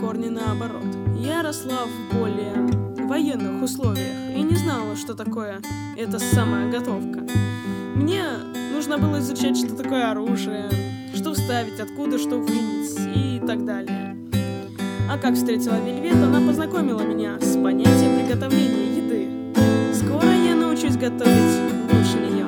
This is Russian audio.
корни наоборот. Я росла в более военных условиях и не знала, что такое эта самая готовка. Мне нужно было изучать, что такое оружие, что вставить, откуда что вынять и так далее. А как встретила Вельвет, она познакомила меня с понятием приготовления еды. Скоро я научусь готовить лучше нее.